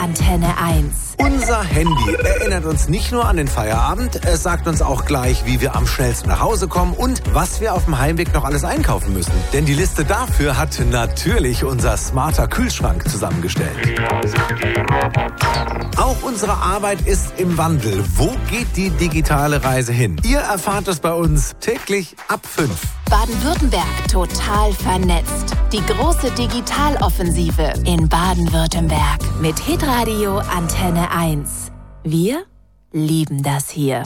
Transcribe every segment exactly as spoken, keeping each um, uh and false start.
Antenne eins. Unser Handy erinnert uns nicht nur an den Feierabend, es sagt uns auch gleich, wie wir am schnellsten nach Hause kommen und was wir auf dem Heimweg noch alles einkaufen müssen. Denn die Liste dafür hat natürlich unser smarter Kühlschrank zusammengestellt. Auch unsere Arbeit ist im Wandel. Wo geht die digitale Reise hin? Ihr erfahrt es bei uns täglich ab fünf. Baden-Württemberg total vernetzt. Die große Digitaloffensive in Baden-Württemberg mit Hitradio Antenne eins. Wir lieben das hier.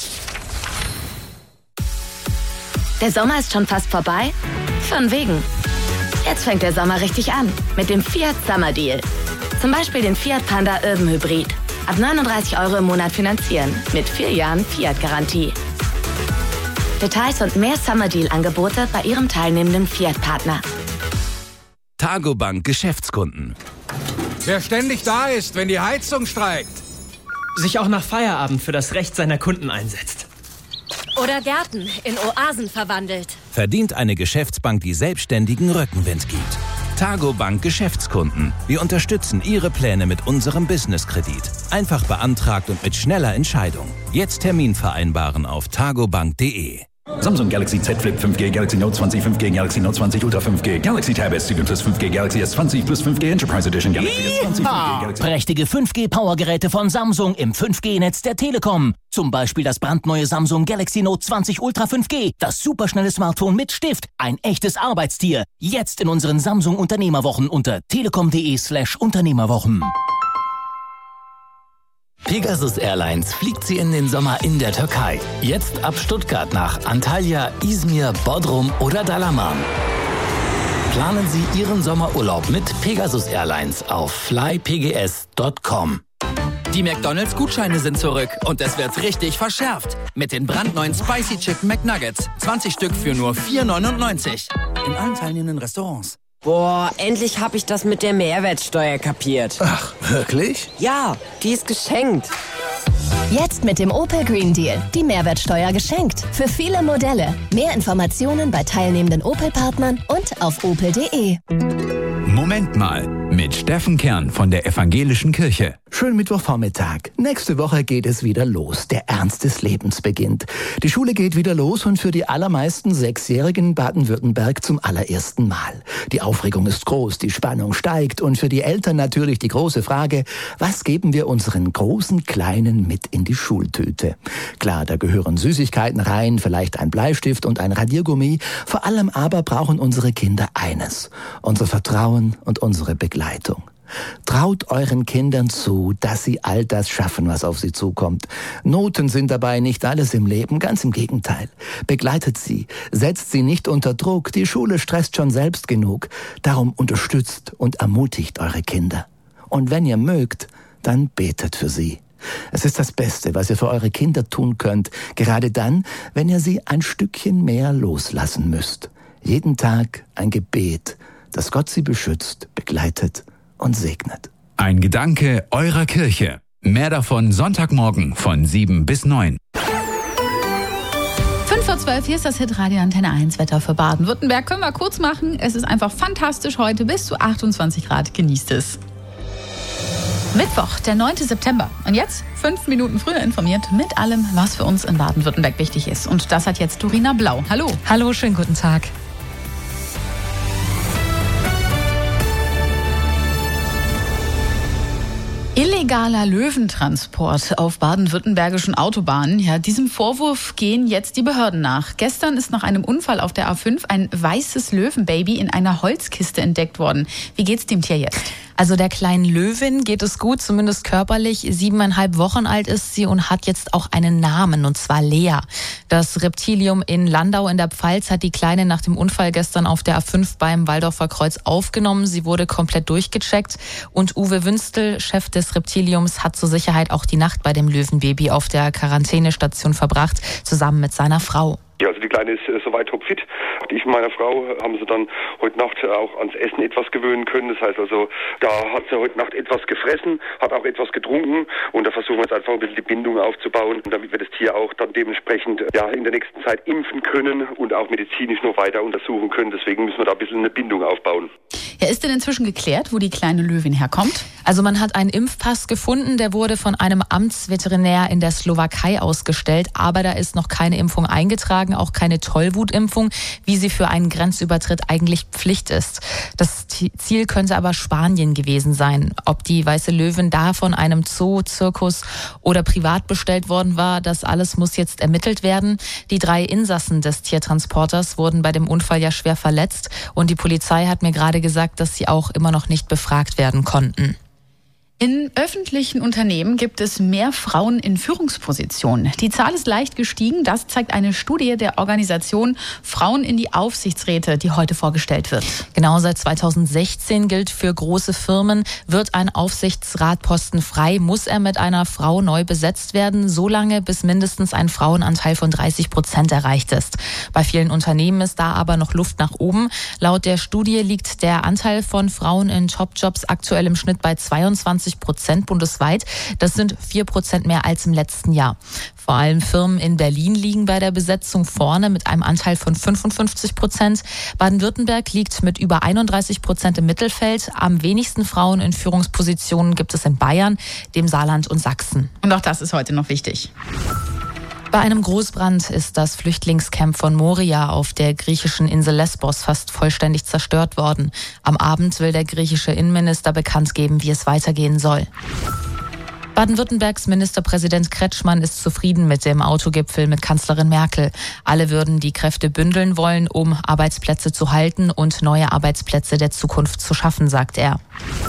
Der Sommer ist schon fast vorbei? Von wegen. Jetzt fängt der Sommer richtig an mit dem Fiat Summer Deal. Zum Beispiel den Fiat Panda Urban Hybrid. Ab neununddreißig Euro im Monat finanzieren mit vier Jahren Fiat-Garantie. Details und mehr Summer Deal-Angebote bei Ihrem teilnehmenden Fiat-Partner. Targobank Geschäftskunden. Wer ständig da ist, wenn die Heizung streikt. Sich auch nach Feierabend für das Recht seiner Kunden einsetzt. Oder Gärten in Oasen verwandelt. Verdient eine Geschäftsbank, die Selbstständigen Rückenwind gibt. Targobank Geschäftskunden. Wir unterstützen Ihre Pläne mit unserem Businesskredit. Einfach beantragt und mit schneller Entscheidung. Jetzt Termin vereinbaren auf targobank punkt de. Samsung Galaxy Z Flip fünf G, Galaxy Note zwanzig fünf G, Galaxy Note zwanzig Ultra fünf G, Galaxy Tab S sieben plus fünf G, Galaxy S zwanzig plus fünf G Enterprise Edition, Galaxy S zwanzig fünf G, Galaxy... Prächtige fünf G-Powergeräte von Samsung im fünf G-Netz der Telekom. Zum Beispiel das brandneue Samsung Galaxy Note zwanzig Ultra fünf G. Das superschnelle Smartphone mit Stift. Ein echtes Arbeitstier. Jetzt in unseren Samsung Unternehmerwochen unter telekom punkt de slash Unternehmerwochen. Pegasus Airlines fliegt sie in den Sommer in der Türkei. Jetzt ab Stuttgart nach Antalya, Izmir, Bodrum oder Dalaman. Planen Sie Ihren Sommerurlaub mit Pegasus Airlines auf fly p g s punkt com. Die McDonald's-Gutscheine sind zurück und es wird richtig verschärft. Mit den brandneuen Spicy Chicken McNuggets. zwanzig Stück für nur vier neunundneunzig. In allen teilnehmenden Restaurants. Boah, endlich habe ich das mit der Mehrwertsteuer kapiert. Ach, wirklich? Ja, die ist geschenkt. Jetzt mit dem Opel Green Deal. Die Mehrwertsteuer geschenkt. Für viele Modelle. Mehr Informationen bei teilnehmenden Opel-Partnern und auf opel punkt de. Moment mal, mit Steffen Kern von der Evangelischen Kirche. Schönen Mittwochvormittag. Nächste Woche geht es wieder los. Der Ernst des Lebens beginnt. Die Schule geht wieder los und für die allermeisten Sechsjährigen in Baden-Württemberg zum allerersten Mal. Die Aufregung ist groß, die Spannung steigt und für die Eltern natürlich die große Frage, was geben wir unseren großen Kleinen mit in die Schultüte? Klar, da gehören Süßigkeiten rein, vielleicht ein Bleistift und ein Radiergummi. Vor allem aber brauchen unsere Kinder eines: unser Vertrauen und unsere Begleitung. Traut euren Kindern zu, dass sie all das schaffen, was auf sie zukommt. Noten sind dabei nicht alles im Leben, ganz im Gegenteil. Begleitet sie, setzt sie nicht unter Druck, die Schule stresst schon selbst genug. Darum unterstützt und ermutigt eure Kinder. Und wenn ihr mögt, dann betet für sie. Es ist das Beste, was ihr für eure Kinder tun könnt, gerade dann, wenn ihr sie ein Stückchen mehr loslassen müsst. Jeden Tag ein Gebet, dass Gott sie beschützt, begleitet und segnet. Ein Gedanke eurer Kirche. Mehr davon Sonntagmorgen von sieben bis neun. fünf vor zwölf, hier ist das Hitradio Antenne eins Wetter für Baden-Württemberg. Können wir kurz machen. Es ist einfach fantastisch heute, bis zu achtundzwanzig Grad. Genießt es. Mittwoch, der neunten September. Und jetzt, fünf Minuten früher informiert mit allem, was für uns in Baden-Württemberg wichtig ist. Und das hat jetzt Dorina Blau. Hallo. Hallo, schönen guten Tag. Illegaler Löwentransport auf baden-württembergischen Autobahnen. Ja, diesem Vorwurf gehen jetzt die Behörden nach. Gestern ist nach einem Unfall auf der A fünf ein weißes Löwenbaby in einer Holzkiste entdeckt worden. Wie geht's dem Tier jetzt? Also der kleinen Löwin geht es gut, zumindest körperlich. Siebeneinhalb Wochen alt ist sie und hat jetzt auch einen Namen, und zwar Lea. Das Reptilium in Landau in der Pfalz hat die Kleine nach dem Unfall gestern auf der A fünf beim Waldorfer Kreuz aufgenommen. Sie wurde komplett durchgecheckt und Uwe Wünstel, Chef des Reptiliums, hat zur Sicherheit auch die Nacht bei dem Löwenbaby auf der Quarantänestation verbracht, zusammen mit seiner Frau. Ja, also die Kleine ist äh, soweit topfit. Ich und meine Frau haben sie dann heute Nacht auch ans Essen etwas gewöhnen können. Das heißt also, da hat sie heute Nacht etwas gefressen, hat auch etwas getrunken und da versuchen wir jetzt einfach ein bisschen die Bindung aufzubauen, damit wir das Tier auch dann dementsprechend ja in der nächsten Zeit impfen können und auch medizinisch noch weiter untersuchen können. Deswegen müssen wir da ein bisschen eine Bindung aufbauen. Ja, ist denn inzwischen geklärt, wo die kleine Löwin herkommt? Also man hat einen Impfpass gefunden, der wurde von einem Amtsveterinär in der Slowakei ausgestellt, aber da ist noch keine Impfung eingetragen, auch keine Tollwutimpfung, wie sie für einen Grenzübertritt eigentlich Pflicht ist. Das Ziel könnte aber Spanien gewesen sein. Ob die weiße Löwin da von einem Zoo, Zirkus oder privat bestellt worden war, das alles muss jetzt ermittelt werden. Die drei Insassen des Tiertransporters wurden bei dem Unfall ja schwer verletzt und die Polizei hat mir gerade gesagt, dass sie auch immer noch nicht befragt werden konnten. In öffentlichen Unternehmen gibt es mehr Frauen in Führungspositionen. Die Zahl ist leicht gestiegen. Das zeigt eine Studie der Organisation Frauen in die Aufsichtsräte, die heute vorgestellt wird. Genau, seit zweitausendsechzehn gilt für große Firmen, wird ein Aufsichtsratposten frei, muss er mit einer Frau neu besetzt werden, solange bis mindestens ein Frauenanteil von dreißig Prozent erreicht ist. Bei vielen Unternehmen ist da aber noch Luft nach oben. Laut der Studie liegt der Anteil von Frauen in Top-Jobs aktuell im Schnitt bei zweiundzwanzig Prozent bundesweit. Das sind vier Prozent mehr als im letzten Jahr. Vor allem Firmen in Berlin liegen bei der Besetzung vorne mit einem Anteil von fünfundfünfzig Prozent. Baden-Württemberg liegt mit über einunddreißig Prozent im Mittelfeld. Am wenigsten Frauen in Führungspositionen gibt es in Bayern, dem Saarland und Sachsen. Und auch das ist heute noch wichtig. Bei einem Großbrand ist das Flüchtlingscamp von Moria auf der griechischen Insel Lesbos fast vollständig zerstört worden. Am Abend will der griechische Innenminister bekannt geben, wie es weitergehen soll. Baden-Württembergs Ministerpräsident Kretschmann ist zufrieden mit dem Autogipfel mit Kanzlerin Merkel. Alle würden die Kräfte bündeln wollen, um Arbeitsplätze zu halten und neue Arbeitsplätze der Zukunft zu schaffen, sagt er.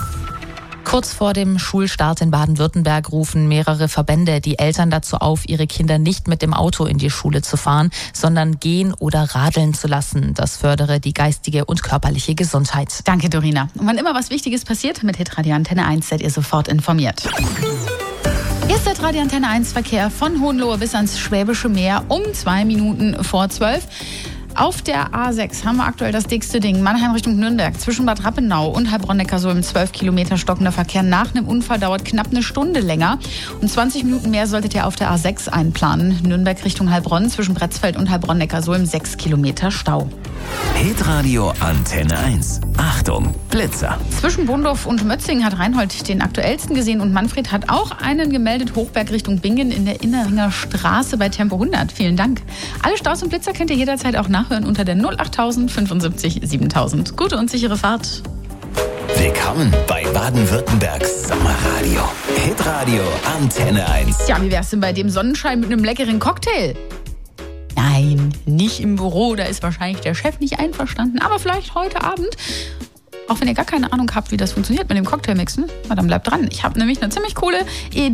Kurz vor dem Schulstart in Baden-Württemberg rufen mehrere Verbände die Eltern dazu auf, ihre Kinder nicht mit dem Auto in die Schule zu fahren, sondern gehen oder radeln zu lassen. Das fördere die geistige und körperliche Gesundheit. Danke, Dorina. Und wann immer was Wichtiges passiert, mit Hitradio Antenne eins seid ihr sofort informiert. Hier ist der Radio Antenne eins Verkehr von Hohenlohe bis ans Schwäbische Meer um zwei Minuten vor zwölf. Auf der A sechs haben wir aktuell das dickste Ding. Mannheim Richtung Nürnberg. Zwischen Bad Rappenau und Heilbronn-Neckarsulm zwölf Kilometer stockender Verkehr. Nach einem Unfall dauert knapp eine Stunde länger. Und zwanzig Minuten mehr solltet ihr auf der A sechs einplanen. Nürnberg Richtung Heilbronn. Zwischen Bretzfeld und Heilbronn-Neckarsulm sechs Kilometer Stau. Hitradio Antenne eins. Achtung, Blitzer. Zwischen Bondorf und Mötzing hat Reinhold den aktuellsten gesehen und Manfred hat auch einen gemeldet. Hochberg Richtung Bingen in der Inneringer Straße bei Tempo hundert. Vielen Dank. Alle Staus und Blitzer könnt ihr jederzeit auch nachhören unter der null achttausend fünfundsiebzig siebentausend. Gute und sichere Fahrt. Willkommen bei Baden-Württembergs Sommerradio. Hitradio Antenne eins. Ja, wie wär's denn bei dem Sonnenschein mit einem leckeren Cocktail? Nein, nicht im Büro, da ist wahrscheinlich der Chef nicht einverstanden. Aber vielleicht heute Abend, auch wenn ihr gar keine Ahnung habt, wie das funktioniert mit dem Cocktailmixen, na dann bleibt dran. Ich habe nämlich eine ziemlich coole Idee.